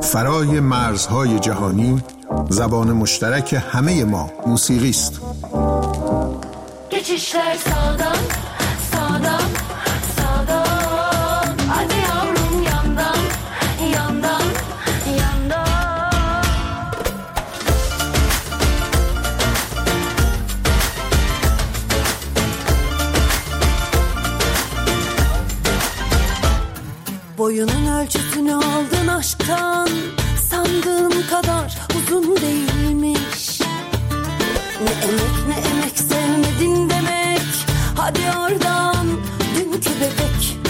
فرای مرزهای جهانی زبان مشترک همه ما موسیقی است. Geçişler sağdan, sağdan, sağdan. Hadi yavrum yandan, yandan, yandan. Boyunun ölçüsünü aldın aşktan, sandığım kadar uzun değilmiş. Ne emek ne emek sevmedin demek, hadi oradan dünkü bebek.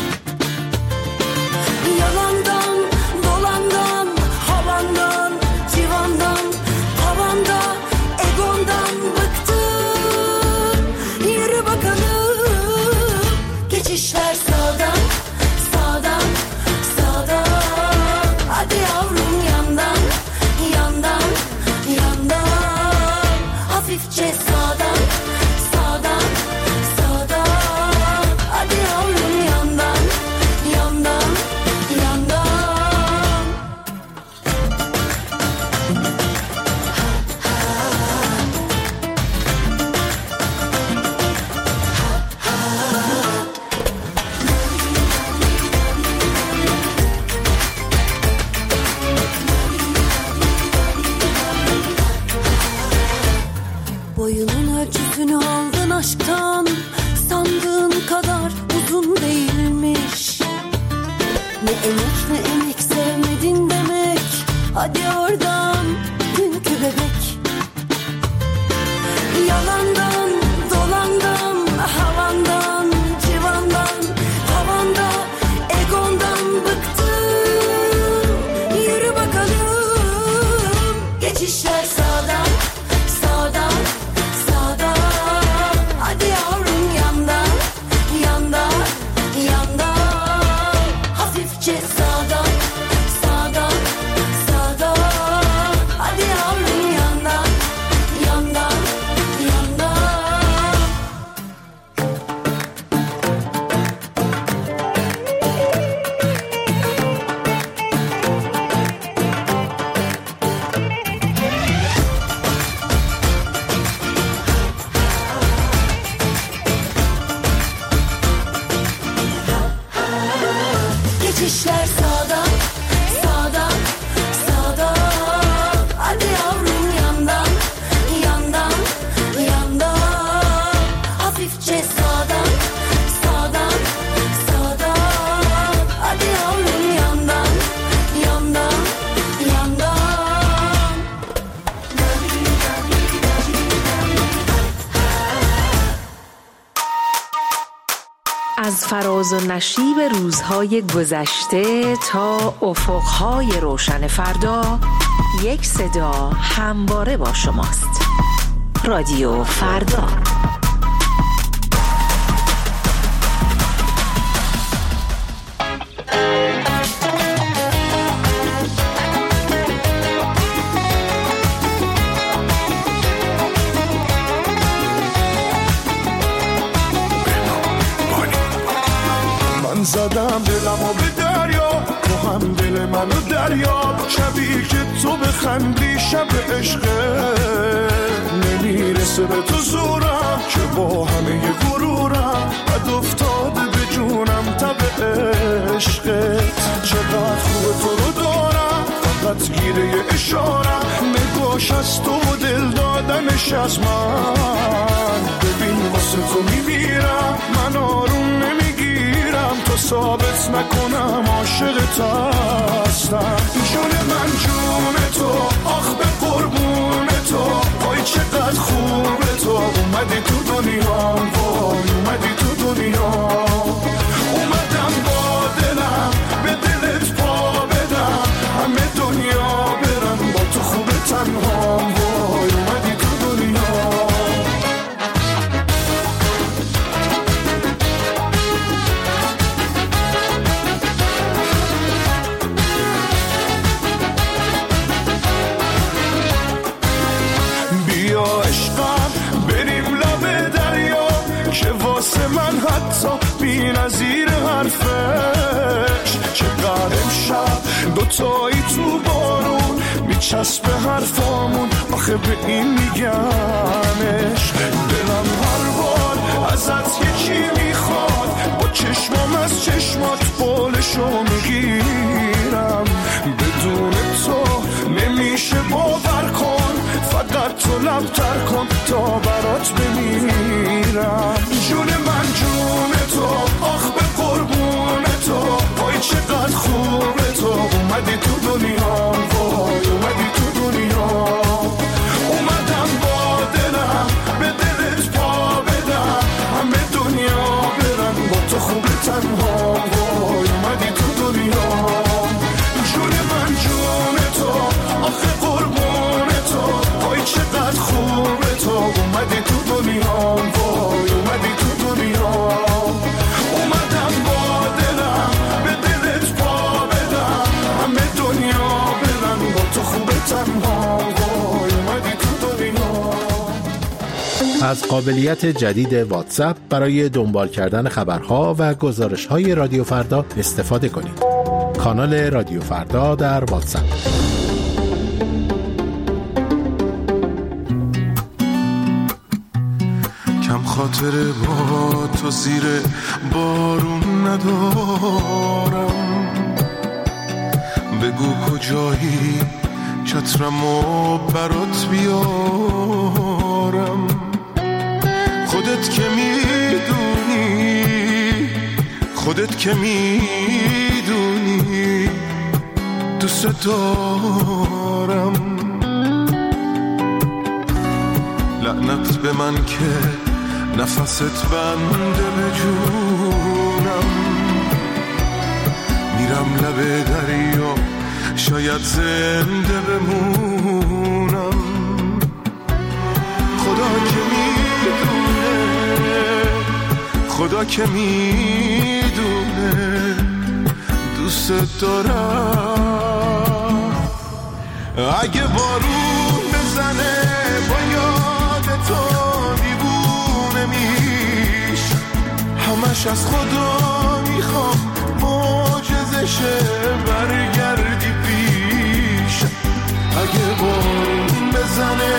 Yalandan, dolandan, havandan, civandan, tavanda, egondan bıktım. Yürü bakalım, geçişler sağdan, sağdan, sağdan. Hadi yavrum yandan, yandan, yandan. Hafifçe sağdan, sağdan, sağdan. Hadi yavrum yandan, yandan, yandan. Boyunun ölçüsünü aldın aşktan, sandığın kadar uzun değilmiş. Ne emek ne emek sevmedin demek, hadi oradan dünkü bebek. Yalandan, dolandan, havandan, civandan, tavanda, egondan bıktım. Yürü bakalım, geçişler sağdan, sağdan, sağdan. Hadi yavrum yandan, yandan, yandan. Hafifçe sağdan, sağdan, sağdan. Hadi yavrum yandan, yandan, yandan. Geçişler sağdan, sağdan, sağdan. Hadi yavrum yandan, yandan, yandan. Hafifçe sağdan, sağdan, sağdan. Hadi yavrum yandan, yandan, yandan. از فراز و نشیب روزهای گذشته تا افقهای روشن فردا، یک صدا همواره با شماست. رادیو فردا. من زدم دلمو به دریا، تو هم دل منو دریا. شبی که تو بخندی شب عشقه، نمیرسه به تو زورم که با همه غرورم بد افتاده به جونم تب عشقت. چقدر خوب تو رو دارم، فقط گیره اشارم. نگاش از تو و دل دادنش از من. ببین واسه تو میمیرم، من آروم نمیگیرم تا ثابت نکنم عاشقت هستم. جون من جون تو، آخ به قربون تو. وای چقدر خوبه تو، اومدی تو دنیا، وای اومدی تو دنیا. اومدم با دلم به دلت پا بدم، همه دنیا برم با تو خوبه تنها. وای اومدی تو دنیا. بیا عشقم بریم لب دریا، که واسه من حتی بی نظیر حرفش. چقدر امشب دوتایی تو با بچسب حرفامون آخه به این میگنش. دلم هر بار ازت یکی میخواد، با چشمام از چشمات بالشو میگیرم. بدون تو نمیشه باور کن، فقط تو لبتر کن تا برات بمیرم. جون من جون تو، آخ به قربون تو، وای چقدر خوبه تو، اومدی تو دنیا، وای اومدی تو دنیا. اومدم با دلم به دلت پا بدم، همه دنیا برن با تو خوبه تنها، وای اومدی تو دنیا. جون من جون تو، آخه قربون تو، وای چقدر خوبه تو، اومدی تو دنیا، وای اومدی تو دنیا. اومدم با دلم به دلت پا بدم، همه دنیا برن با تو خوبه تنها، وای اومدی تو دنیا. از قابلیت جدید واتساپ برای دنبال کردن خبرها و گزارش‌های رادیو فردا استفاده کنید. کانال رادیو فردا در واتساپ. کم خاطر با تو زیر بارون ندارم، بگو کجایی چترمو برات بیارم. خودت که میدونی، خودت که میدونی دوست دارم. لعنت به من که نفست بنده به جونم. میرم لب دریا شاید زنده بمونم. خدا که میدونه، خدا که میدونه دوست دارم. اگه بارون بزنه با یاد تو دیوونه میش، همش از خدا میخوام معجزشه برگردی پیش. اگه بارون بزنه،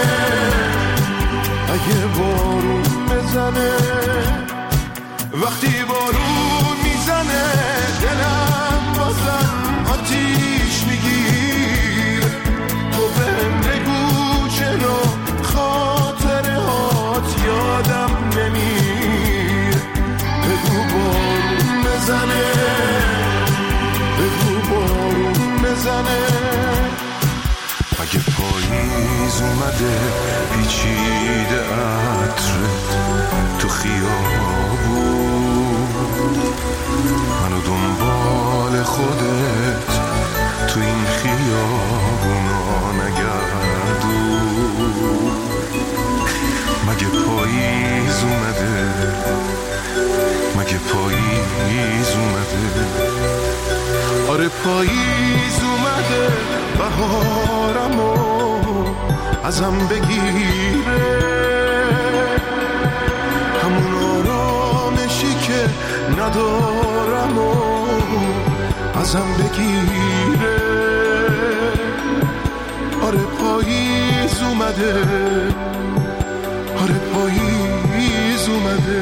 اگه بارون بزنه، وقتی بارون میزنه دلم بازم آتیش میگیر. تو بهم بگو چرا خاطره هات یادم نمیر. بگو بارون بزنه، بگو بارون بزنه. اگه پاییز اومده پیچیده عطرت تو خیابون، منو دنبال خودت تو این خیابونا نگردون. مگه پاییز اومده، مگه پاییز اومده؟ آره پاییز اومده، بهارمو ازم بگیره. همون آرامشی که ندارم و ازم بگیره. آره پاییز اومده، آره پاییز اومده.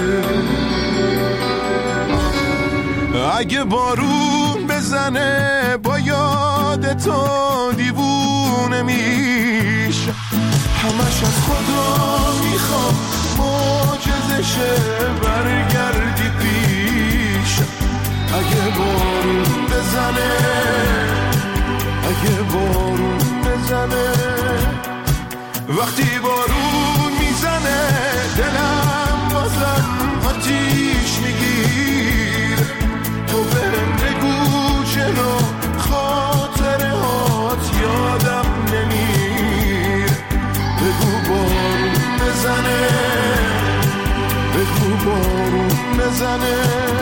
اگه بارون بزنه با یاد تو دیوونه میشه، همش از خدا میخوام معجزشه برگردی پیش. اگه بارون بزنه، اگه بارون بزنه، وقتی بارون میزنه دلم بازم آتیش میگیر. تو بهم بگو چرا خاطره هات یادم نمیر. بگو بارون بزنه، بگو بارون بزنه.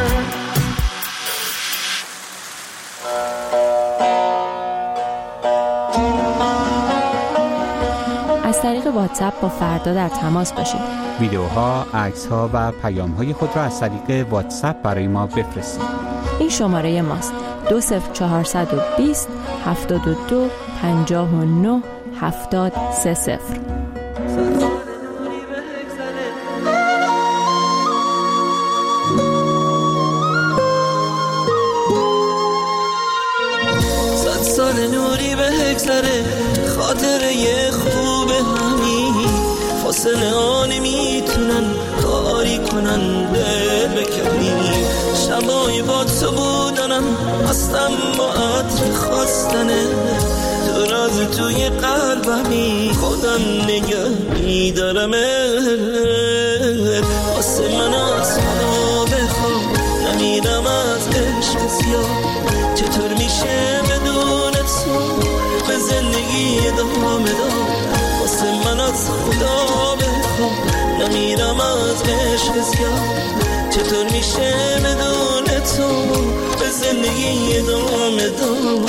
از طریق واتساپ با فردا در تماس باشید. ویدیوها، عکس‌ها و پیام‌های خود را از طریق واتساپ برای ما بفرستید. این شماره ماست: 20420 72 59 7030. سال نوری به هگذره خاطره خوب همین فاصله ها نمیتونن کاری کنن دل بکنی شبای با تو بودنم هستم با عطر خواستنه تو راز توی قلبمی خودم نگه میدارم واسه من از خدا بخوام نمیرم از عشق سیاه چطور میشه بدون تو به زندگی ادامه داد واسه من از خدا بخوام نمیرم از عشق زیاد چطور میشه بدون تو به زندگی ادامه داد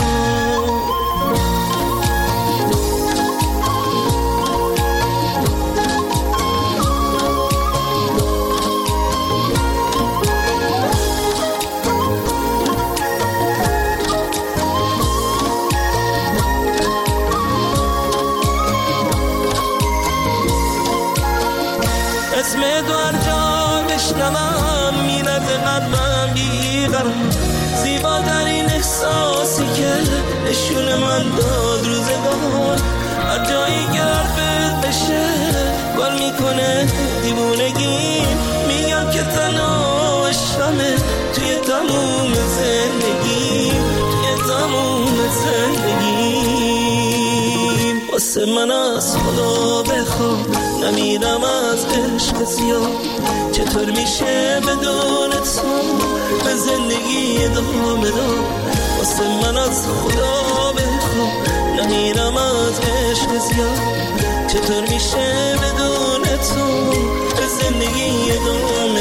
اسم دوار جا بشنوم میرد قلبم بیقرار زیباترین احساسی که نشون من داد روزگار هر جایی که حرفت بشه گل میکنه دیوونگی میگم که تنها عشقمه توی تموم زندگی توی تموم زندگی واسه من از خدا بخوام نمیرم از عشق سیاه چطور میشه بدون تو به زندگی ادامه داد واسه من از خدا بخوام نمیرم از عشق سیاه چطور میشه بدون تو به زندگی ادامه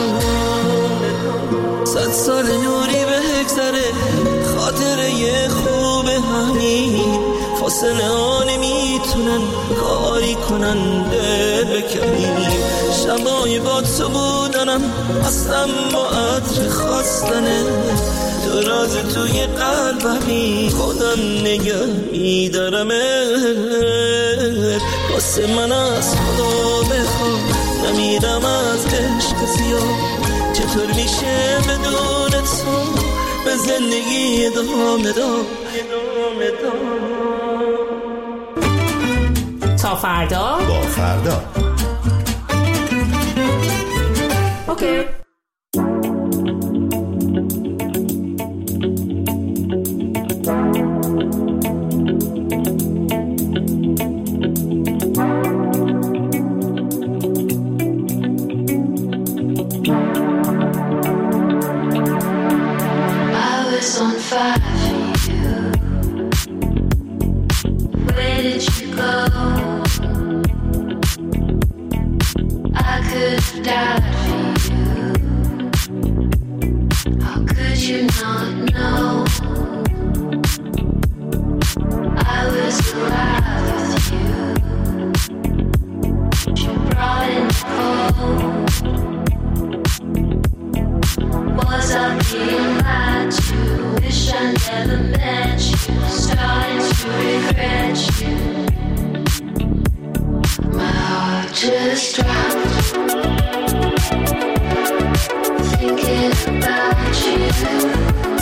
داد 100 سال نوری به هگذره خاطره خوب همین فاصله ها نمیتونن کاری کنن دل بکنی شبای با تو بودنم هستم با عطر خواستنه تو راز توی قلبمی خودم نگه میدارم واسه من از خدا بخوام نمیرم از عشق زیاد چطور میشه بدون تو به زندگی ادامه داد تا فردا با فردا اوکی. Just dropped, thinking about you.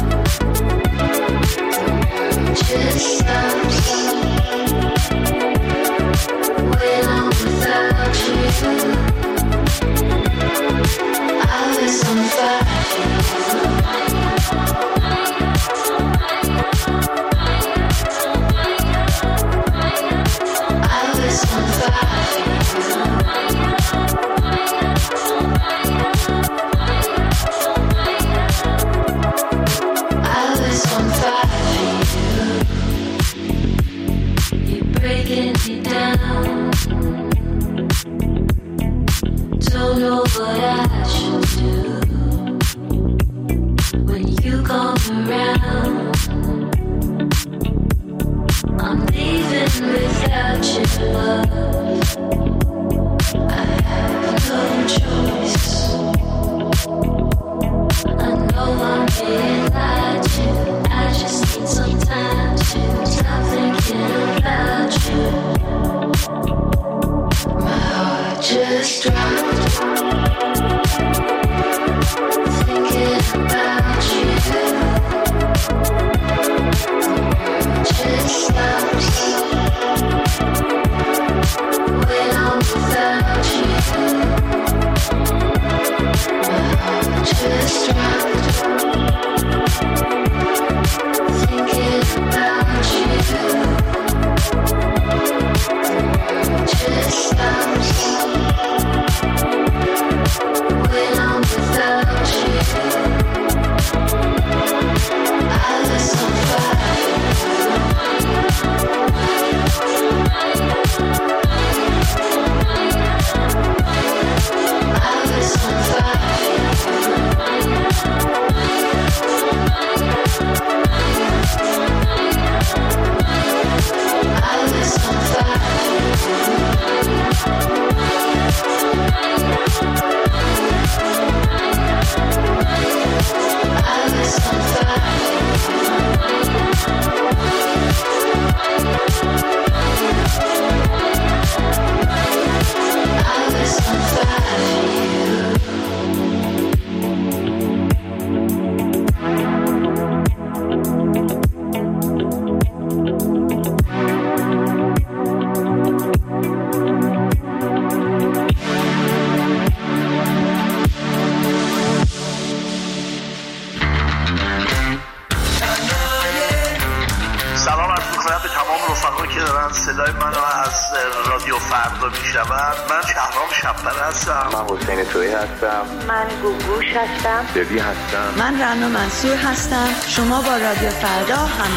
صدای منو از رادیو فردا میشنوند. من شهرام شب‌پر هستم. من حسین تویی هستم. من گوگوش هستم. ببی هستم. من رنا منصور هستم. شما با رادیو فردا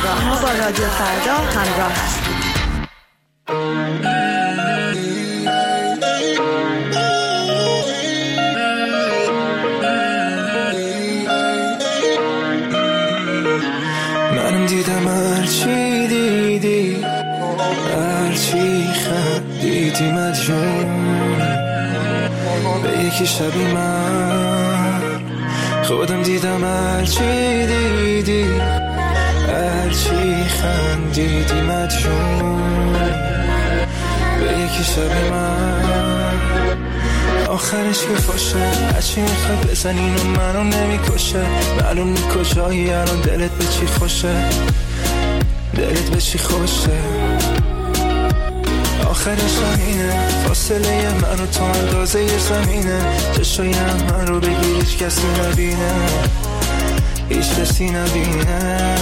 همراه هستید. من دیدم هرچی دیدی، هرچی خندیدی مدیون به یکی شبی من خودم دیدم هرچی دیدی، هرچی خندیدی مدیون به یکی شبی من آخرش که فاشه هرچی میخوای بزن اینو منو نمیکشه معلوم نی کجایی الان دلت به چی خوشه دلت به چی خوشه آخرش همینه فاصله من و تو اندازه یه زمینه چشای من رو بگیر هیچ کسی نبینه هیچ کسی نبینه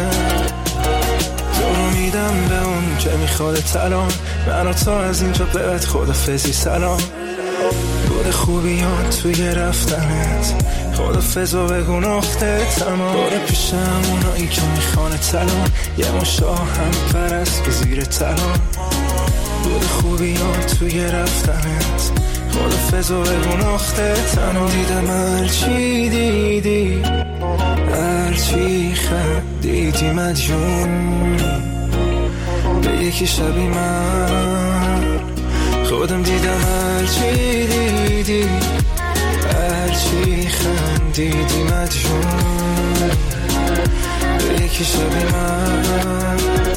تو رو میدم به اون که میخواد الان من و تو از اینجا بعد خدافظی سلام بود خوبیان توی رفتنت خدافظ و بگو نقطه تمام باره پیشم اونایی که میخوانه تلان یه مشا هم پرست که زیر تلان بود خوبیان توی رفتنت خدافظ و بگو نقطه تمام دیدم هرچی دیدی هرچی خندیدی مدیون به یکی شبی من خودم دیدم هرچی دیدی هرچی خندیدی مدیون به یکی شبی من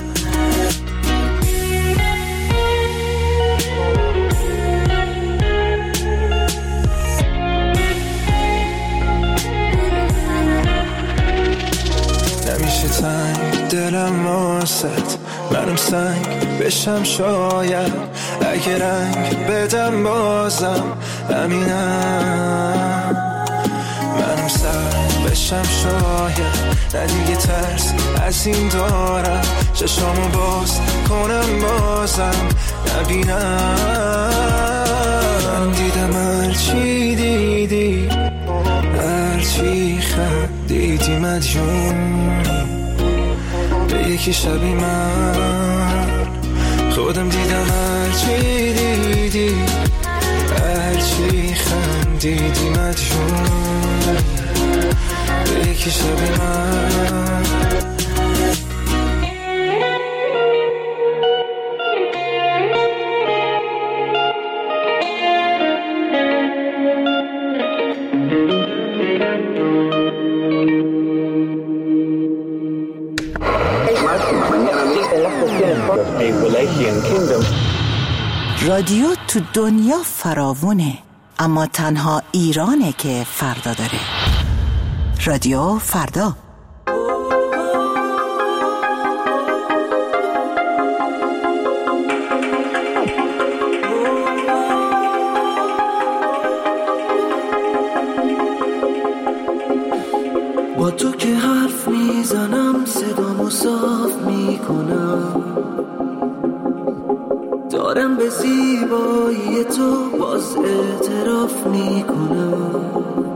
نمیشه تنگ دلم واسط منم سنگ بشم شاید اگه رنگ بدم بازم همینم منم سنگ بشم شاید نه دیگه ترس از این دارم چشامو باز کنم بازم نبینم من دیدم هرچی دیدی هرچی خندیدی مدیون به یکی شبی من خودم دیدم هرچی دیدی هرچی خندیدی مدیون به یکی شبی من رادیو تو دنیا فراوونه اما تنها ایرانه که فردا داره. رادیو فردا. با تو که حرف میزنم صدامو صاف میکنم دارم به زیبایی تو باز اعتراف میکنم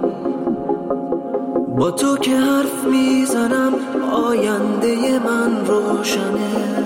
با تو که حرف میزنم آینده من روشنه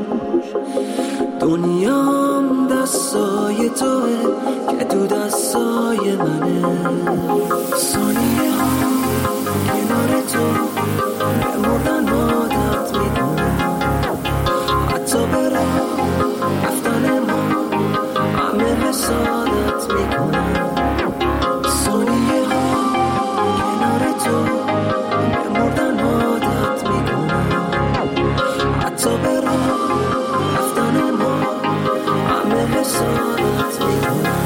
دنیام دستای توه که تو دستای منه ثانیه ها کنار تو به مردن عادت میکنم حتی برم رفتن ما همه حسادت میکنم ثانیه ها کنار تو به مردن عادت میکنم حتی برم رفتن ما همه حسادت میکنم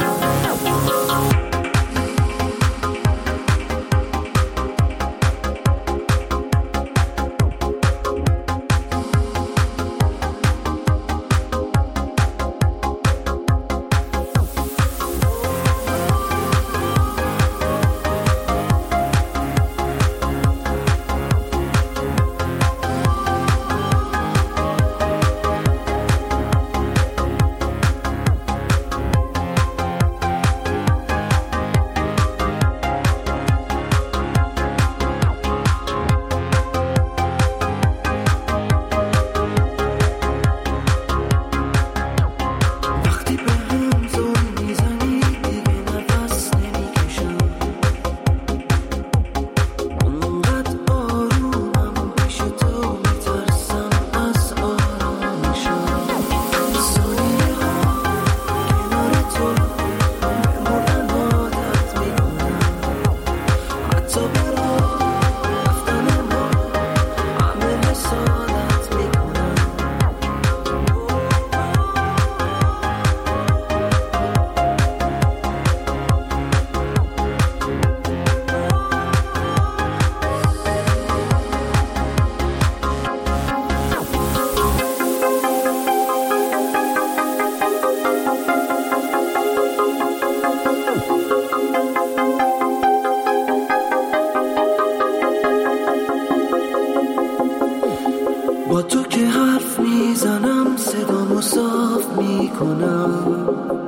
با تو که حرف میزنم صدامو صاف میکنم،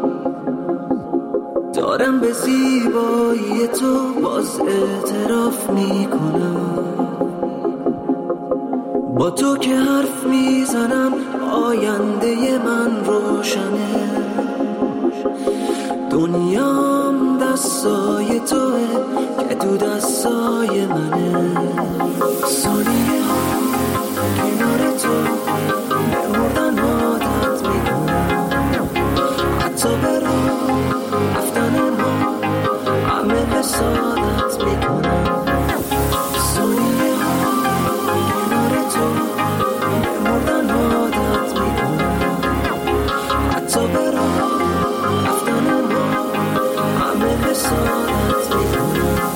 دارم به زیبایی تو باز اعتراف میکنم. با تو که حرف میزنم آینده من روشنه، دنیام دستای توه که تو دستای منه. ثانیه ها کنار تو بمردن عادت میکنم، حتی به راه رفتن ما همه حسادت میکنم. ثانیه ها کنار تو بمردن عادت میکنم، حتی به راه رفتن ما همه حسادت میکنم.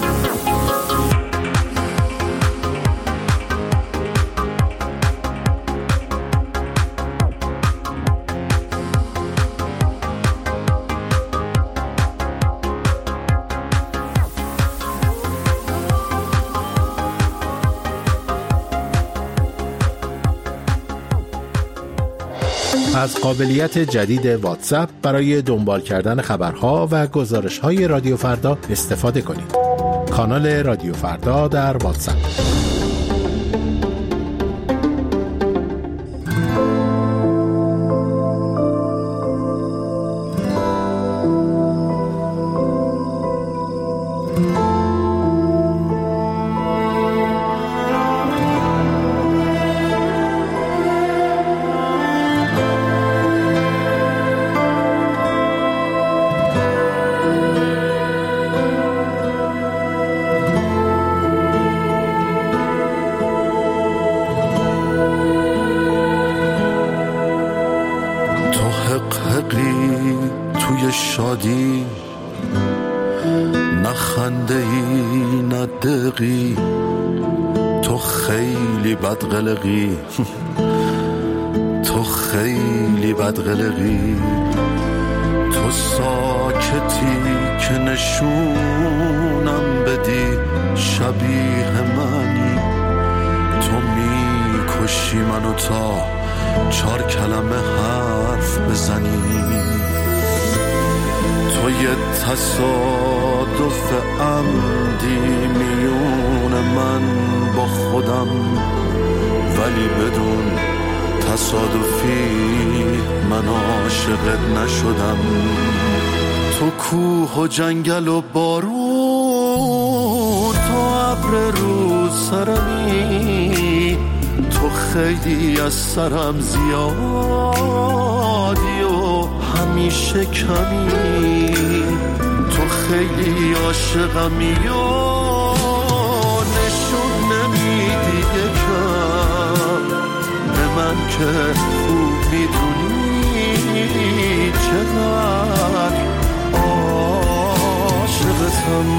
از قابلیت جدید واتساپ برای دنبال کردن خبرها و گزارش‌های رادیو فردا استفاده کنید. کانال رادیو فردا در واتساپ. توی شادی نخنده ای ندقی، تو خیلی بدقلقی، تو خیلی بدقلقی، تو ساکتی که نشونم بدی شبیه منی، تو میکشی منو تا 4 کلمه حرف بزنی، تو یه تصادف عمدی میون من با خودم، ولی بدون تصادفی من عاشقت نشدم. تو کوه و جنگل و بارون، تو ابر رو سرمی، تو خیلی از سرم زیادی و همیشه کمی، تو خیلی عاشقمی و نشون نمیدی یکم به من که خوب میدونی چقدر عاشقتم.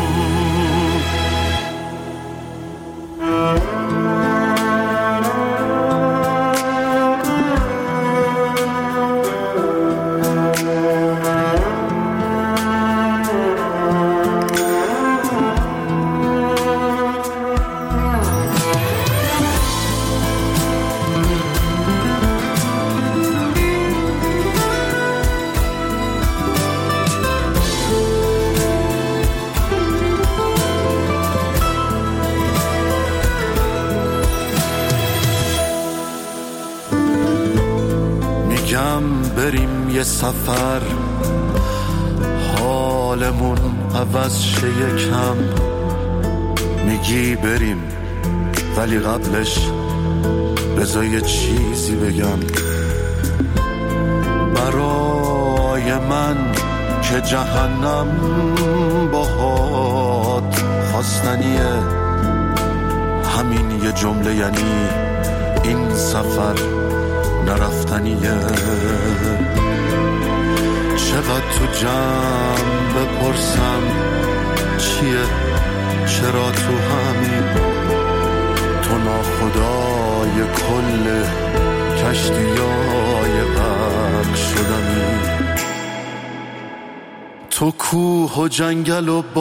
بریم یه سفر حالمون عوض شه یکم، میگی بریم ولی قبلش بذار یه چیزی بگم. برای من که جهنم باهات خواستنیه، همین یه جمله یعنی این سفر نرفتنیه. چقدر تو جمع بپرسم چیه، چرا تو همین، تو ناخدای کل کشتیای غرق شدمی، تو کوه و جنگل و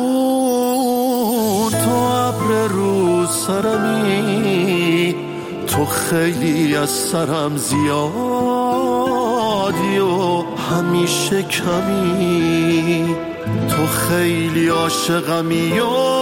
بارون، تو ابر رو سرمی، تو خیلی از سرم زیادی و همیشه کمی، تو خیلی عاشقمی و